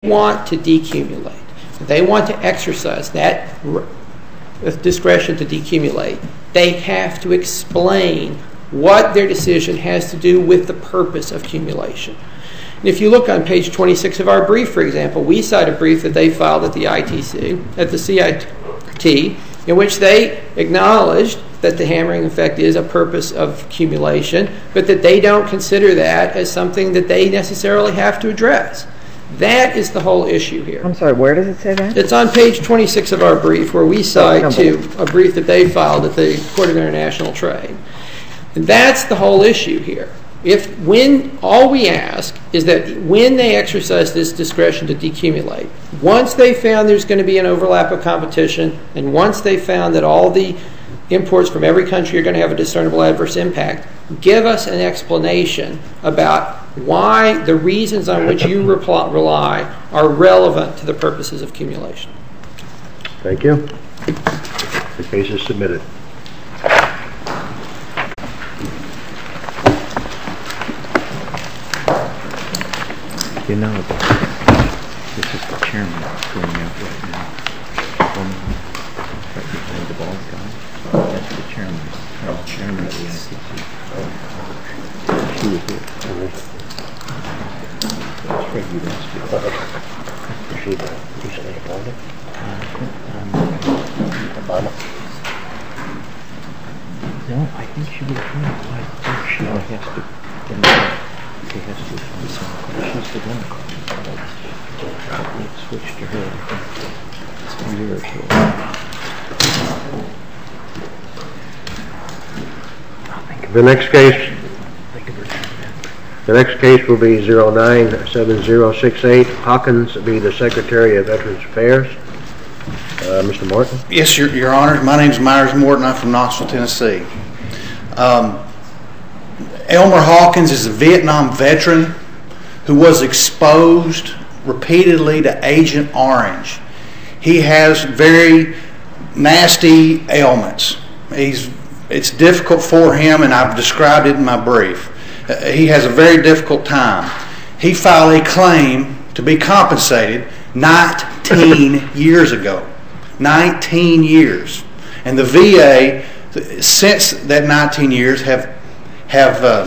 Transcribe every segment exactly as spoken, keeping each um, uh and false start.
want to decumulate, if they want to exercise that discretion to decumulate, they have to explain what their decision has to do with the purpose of accumulation. And if you look on page twenty-six of our brief, for example, we cite a brief that they filed at the I T C, at the C I T, in which they acknowledged that the hammering effect is a purpose of accumulation, but that they don't consider that as something that they necessarily have to address. That is the whole issue here. I'm sorry, where does it say that? It's on page twenty-six of our brief, where we cite to a brief that they filed at the Court of International Trade. And that's the whole issue here. If when all we ask is that when they exercise this discretion to decumulate, once they found there's going to be an overlap of competition, and once they found that all the imports from every country are going to have a discernible adverse impact, give us an explanation about why the reasons on which you rely are relevant to the purposes of accumulation. Thank you. The case is submitted. You know about this is the chairman going out right now. Woman right behind the bald guy. That's the chairman. The chairman of the I T C. She was here. That's right, you asked me. Is she the recently appointed? Obama? No, I think she was appointed. I think she has to. She has to find someone. She's the Democrat. Let's switch to her. It's a year or two. The next case, the next case will be zero nine seven zero six eight. Hawkins be the Secretary of Veterans Affairs. Uh, Mister Morton. Yes, Your, Your Honor. My name is Myers Morton. I'm from Knoxville, Tennessee. Um, Elmer Hawkins is a Vietnam veteran who was exposed repeatedly to Agent Orange. He has very nasty ailments. He's, it's difficult for him, and I've described it in my brief. Uh, he has a very difficult time. He filed a claim to be compensated nineteen years ago. nineteen years. And the V A, since that nineteen years, have have uh,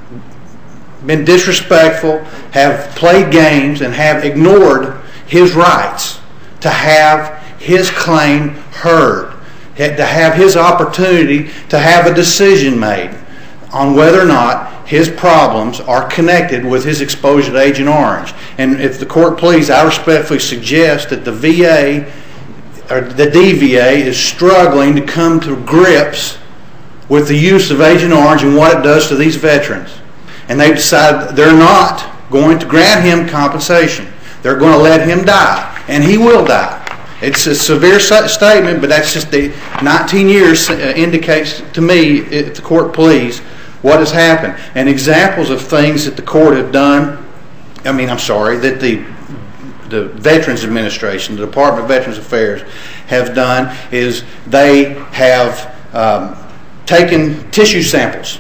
been disrespectful, have played games, and have ignored his rights to have his claim heard, to have his opportunity to have a decision made on whether or not his problems are connected with his exposure to Agent Orange. And if the court please, I respectfully suggest that the V A, or the D V A, is struggling to come to grips with the use of Agent Orange and what it does to these veterans. And they've decided they're not going to grant him compensation. They're going to let him die, and he will die. It's a severe statement, but that's just the nineteen years uh, indicates to me, if the court please, what has happened. And examples of things that the court have done, I mean, I'm sorry, that the the Veterans Administration, the Department of Veterans Affairs, have done is they have um, taken tissue samples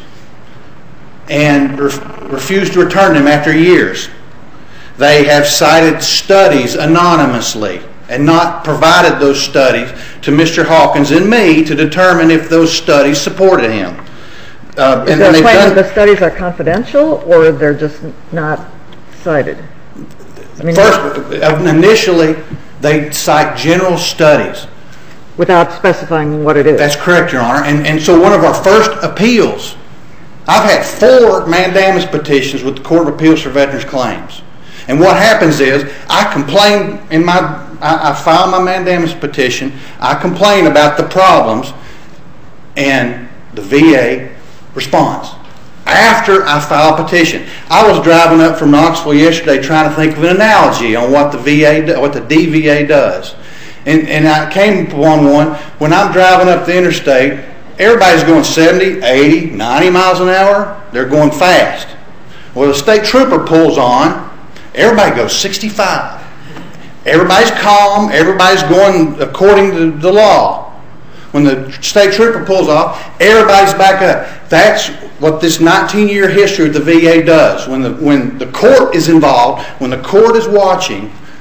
and ref refused to return them after years. They have cited studies anonymously and not provided those studies to Mister Hawkins and me to determine if those studies supported him. Uh, Is and there a claim done, that the studies are confidential, or they're just not cited? I mean, first, initially, they cite general studies. Without specifying what it is. That's correct, Your Honor. And, and so one of our first appeals, I've had four mandamus petitions with the Court of Appeals for Veterans Claims. And what happens is, I complain in my, I, I file my mandamus petition, I complain about the problems, and the V A responds. After I file a petition. I was driving up from Knoxville yesterday trying to think of an analogy on what the V A, what the D V A does. And, and I came upon one. When I'm driving up the interstate, everybody's going seventy, eighty, ninety miles an hour. They're going fast. Well, the state trooper pulls on, everybody goes sixty-five. Everybody's calm, everybody's going according to the law. When the state trooper pulls off, everybody's back up. That's what this nineteen year history of the V A does. When the, when the court is involved, when the court is watching,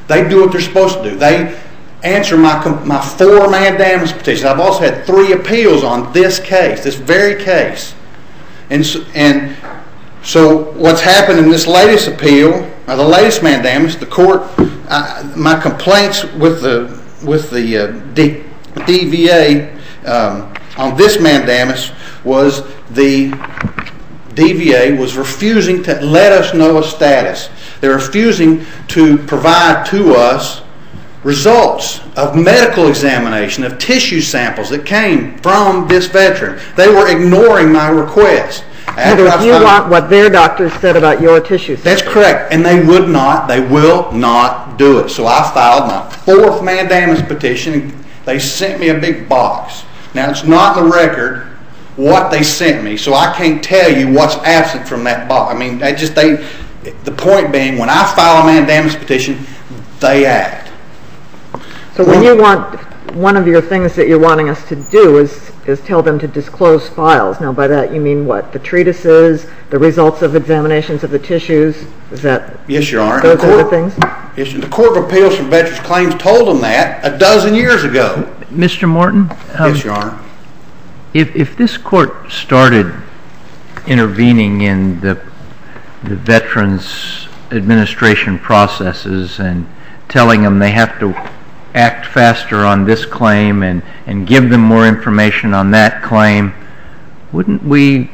They do what they're supposed to do. They answer my my four mandamus petitions. I've also had three appeals on this case, this very case. And so, and so what's happened in this latest appeal, or the latest mandamus, the court, uh, my complaints with the with the uh, D, DVA um, on this mandamus was the D V A was refusing to let us know a status. They're refusing to provide to us results of medical examination, of tissue samples that came from this veteran. They were ignoring my request. After if you want what their doctors said about your tissue samples. That's correct. And they would not, they will not do it. So I filed my fourth mandamus petition. They sent me a big box. Now, it's not in the record what they sent me, so I can't tell you what's absent from that box. I mean, they just, they, the point being, when I file a mandamus petition, they act. So when you want, one of your things that you're wanting us to do is is tell them to disclose files. Now, by that you mean what? The treatises, the results of examinations of the tissues? Is that? Yes, Your Honor. Those the court, are the things? Yes, the Court of Appeals for Veterans Claims told them that a dozen years ago. Mister Morton? Um, yes, Your Honor. If, if this court started intervening in the, the Veterans Administration processes and telling them they have to act faster on this claim and, and give them more information on that claim, wouldn't we,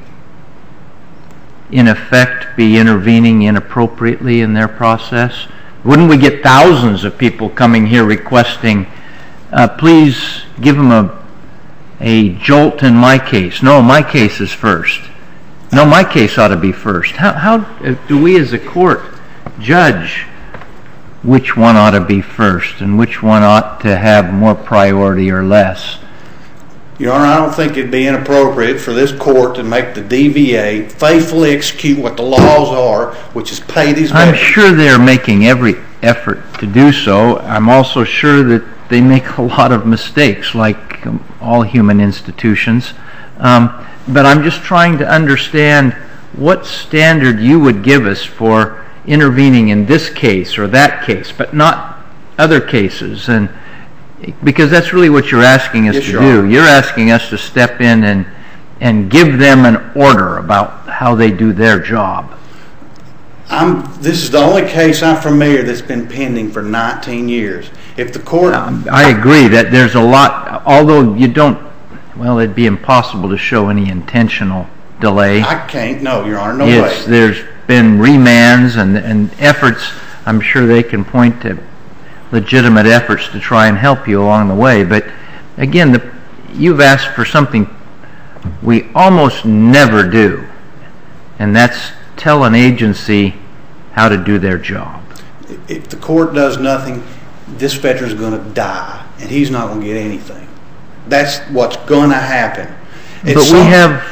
in effect, be intervening inappropriately in their process? Wouldn't we get thousands of people coming here requesting, uh, please give them a, a jolt in my case? No, my case is first. No, my case ought to be first. How, how do we as a court judge which one ought to be first and which one ought to have more priority or less? Your Honor, I don't think it'd be inappropriate for this court to make the D V A faithfully execute what the laws are, which is pay these veterans. I'm sure they're making every effort to do so. I'm also sure that they make a lot of mistakes, like um, all human institutions. Um, but I'm just trying to understand what standard you would give us for intervening in this case or that case, but not other cases, and because that's really what you're asking us yes, to Your do. Honor. You're asking us to step in and and give them an order about how they do their job. I'm, this is the only case I'm familiar that's been pending for nineteen years. If the court... Um, I agree that there's a lot, although you don't, well, it'd be impossible to show any intentional delay. I can't, no, Your Honor, no It's, way. There's been remands and, and efforts. I'm sure they can point to legitimate efforts to try and help you along the way. But again, the, you've asked for something we almost never do, and that's tell an agency how to do their job. If the court does nothing, this veteran's going to die, and he's not going to get anything. That's what's going to happen. But It's we some- have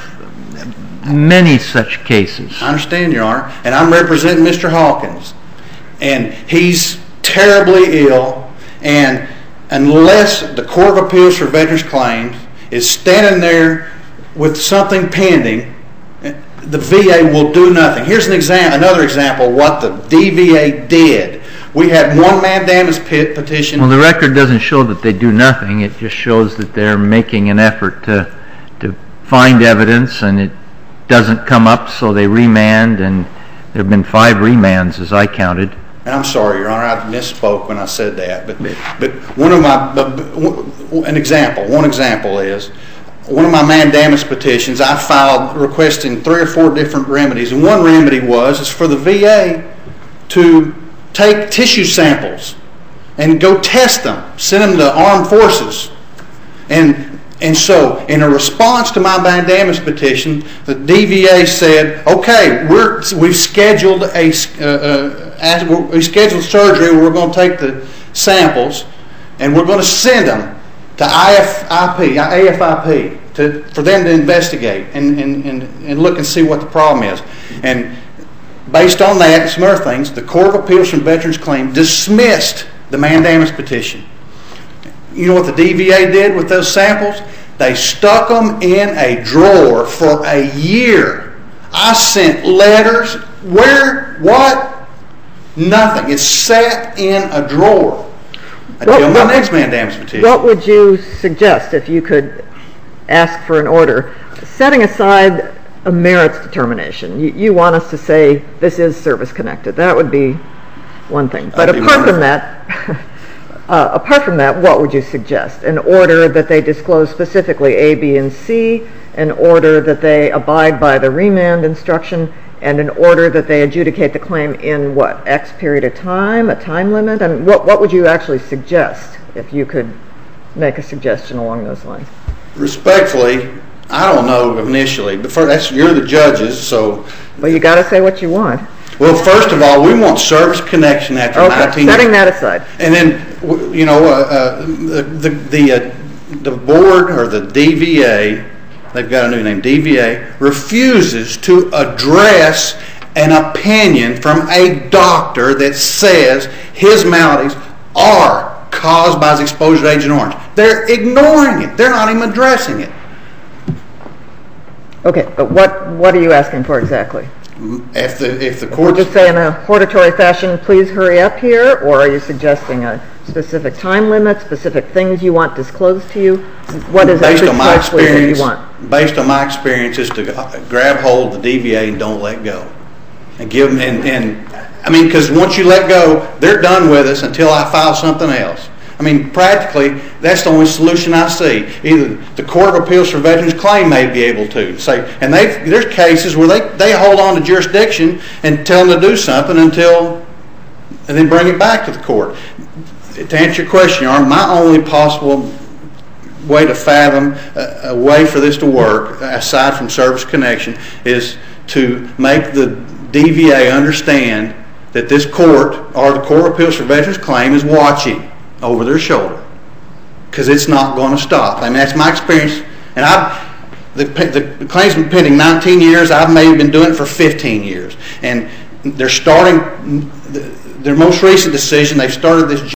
many such cases. I understand, Your Honor, and I'm representing Mister Hawkins, and he's terribly ill, and unless the Court of Appeals for Veterans Claims is standing there with something pending, the V A will do nothing. Here's an example, another example of what the D V A did. We had one mandamus petition. Well, the record doesn't show that they do nothing. It just shows that they're making an effort to to find evidence, and it doesn't come up, so they remand, and there have been five remands as I counted. And I'm sorry, Your Honor, I misspoke when I said that. But but one of my but, but, an example, one example is one of my mandamus petitions. I filed requesting three or four different remedies, and one remedy was is for the V A to take tissue samples and go test them, send them to armed forces, and. And so, in a response to my mandamus petition, the D V A said, "Okay, we're we've scheduled a uh, uh, we scheduled surgery. We're going to take the samples, and we're going to send them to I F I P, A F I P, to for them to investigate and and, and and look and see what the problem is." And based on that and some other things, the Court of Appeals for Veterans Claims dismissed the mandamus petition. You know what the D V A did with those samples? They stuck them in a drawer for a year. I sent letters. Where? What? Nothing. It's sat in a drawer until What- my what- next mandamus petition. What would you suggest if you could ask for an order, setting aside a merits determination? You, you want us to say this is service-connected. That would be one thing. But That'd be apart from wonderful. that, uh, apart from that, what would you suggest? An order that they disclose specifically A, B, and C, an order that they abide by the remand instruction, and an order that they adjudicate the claim in what, X period of time, a time limit? I mean, what, what would you actually suggest if you could make a suggestion along those lines? Respectfully, I don't know initially, but for, that's, you're the judges, so. Well, you got to say what you want. Well, first of all, we want service connection after Okay, nineteen. setting that aside. And then, w- you know, uh, uh, the the the, uh, the board or the D V A, they've got a new name, D V A, refuses to address an opinion from a doctor that says his maladies are caused by his exposure to Agent Orange. They're ignoring it. They're not even addressing it. Okay, but what, what are you asking for exactly? If the if the Would court you say in a hortatory fashion, please hurry up here, or are you suggesting a specific time limit, specific things you want disclosed to you? What is it based on my precisely that you experience, want? based on my experience, is to grab hold of the D V A and don't let go, and give them. And, and I mean, because once you let go, they're done with us until I file something else. I mean, practically, that's the only solution I see. Either the Court of Appeals for Veterans Claim may be able to say, and they there's cases where they, they hold on to jurisdiction and tell them to do something until, and then bring it back to the court. To answer your question, Arm, my only possible way to fathom a, a way for this to work, aside from service connection, is to make the D V A understand that this court, or the Court of Appeals for Veterans Claim, is watching over their shoulder, because it's not going to stop. I mean, that's my experience, and I've the, the claim's been pending nineteen years. I've maybe been doing it for fifteen years, and they're starting their most recent decision. They've started this